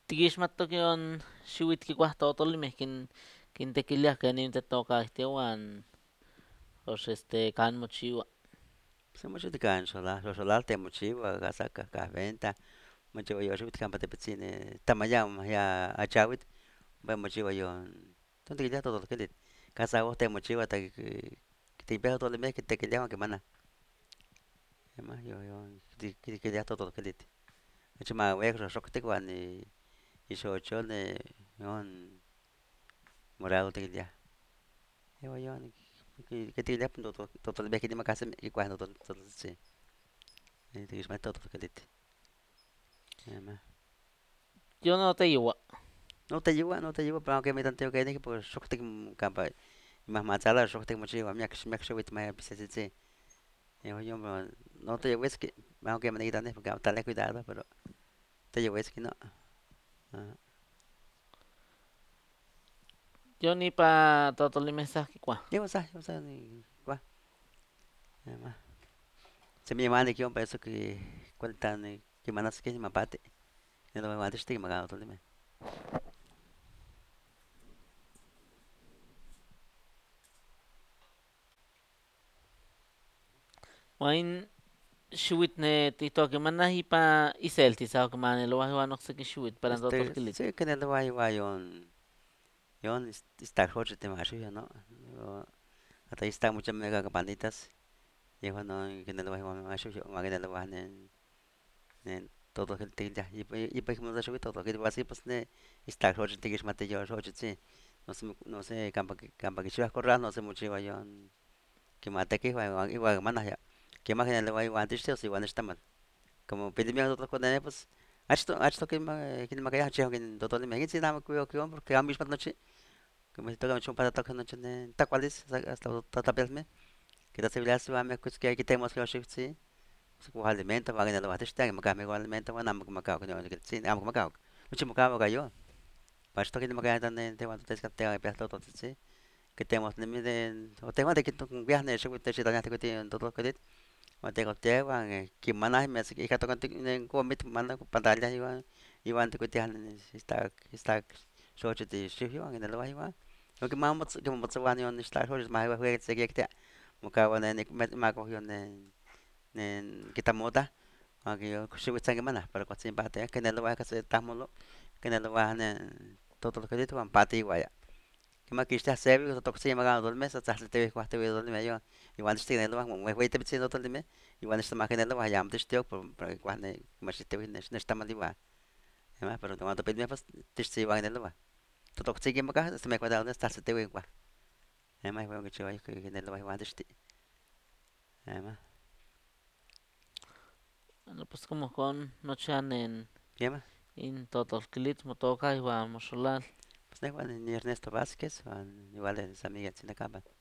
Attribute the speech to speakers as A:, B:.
A: Tikixmatok yon xiuitl kikuahtotolimeh kintekiliah kenin tetokahtiawan ox kan mochiua.
B: Pues mucho tican xoxolalteh mochiua casacah venta, mochiua yoxiuitl campa tepitzin tamayamo ya achauitl, mochiua yon tontiquiliah totolquilitl, casaguahten mochiua tikpiah totolimeh quitequiliah uan quimanah, quemah quiliah totolquilitl, nochi maueco xoxoctic uan ixochol yon morado tiquiliah, iua yon quitiquiliah totolimeh quinemacah semi quicuah totoltzitzin, tiquixmati totolquilitl, quemah.
A: Yon noteyoua.
B: No te llevo, pero aunque tanto que pues xoctic campa mahmatzala xoctic mochiua miac xiuitl pisetsitzi, iua yon no teyeuetzqueh, aunque maniquitanih porque amo tlaleh cuidado, pero teyeuetzqueh no.
A: Yon ipa totolimeh sa kikuah.
B: Iua sa kuah, quemah. Semi yamanic yon para eso cuali quimanaskeh mapati, niloheuantixti quimacah totolimeh.
A: Uan in xiuitl tihtoua quimanah ipa iselti sa oquimanilowah iuan ocseki xiuitl para totolquilitl.
B: Sí, quinelowah iua yon istakxochitl maxohyo no, hasta istak mochomeh camanitas, yehuan non quinelowah iuan maxohyo uan quinelowah nen totolquilitl tiquiliah ipa ihquin xiuitl totolquilitl uan sí pues istakxochitl tiquixmati xoxochitzin, noso campa quichiuah corral noso mochiua yon quimatequih iuan quemanah quemah quinelowah iuan tixtli iuan nextamal, como pilimeh totlohconeh pues achtoh quinmacayah nochi yehua totolimeh, intzin amo quiuah yon porque amo ixmati nochi, como ihtoca nochi ompa nochi tlacualis hasta tlatlapialmeh, quitlasewilia siuameh kox quitemoskeh xiutzin cualimento uan quinelowah tixtli amo quimacah miec alimento uan amo quimacahua amo quimacahua, nochi mocahua ica yon, achtoh quinmacayah tehuan tiquipiyah totoltzitzin quitemohtinemih o tehwan tiquinpiah xiuitl techtitlaniaj totolquilitl uan tehuan quimanah ika comitl ompa tlaliah iuan ticuitiah istak xochitl xiuyo uan quinelowah iuan quimomotzouah yon istakxochitl mahuehueyi sequiyectia mocahua imaco quitemotah uan xiuitl san quimanah pero cualtzin pahtia quinelowah ica se tahmolo quinelowah totolquilitl uan patiuaya, quimakixtiah sebi totoktzin imacah totolimeh sa tzahtzelitiueh cuahtiueh totolimeh iuan tixtli quinelowah uehue tepitzin totolimeh iuan nextamah quinelowah yamo tixtioc para quicuah quimachiltiueh nextamal iuan, quemah pero tehwan topilimeh pues tixtzin iuan quinelowah, totoktzin quimacah hasta mejoraltis tzahtzitiueh quicuah, quemah ihcon quichiuah quinelowah iuan tixtli, quemah.
A: Bueno, pues como ohcon nochan
B: Quemah,
A: in totolquilitl motoca iuan moxolal.
B: pues nehuan Ernesto Vázquez uan igual San Miguel Tzinacapa.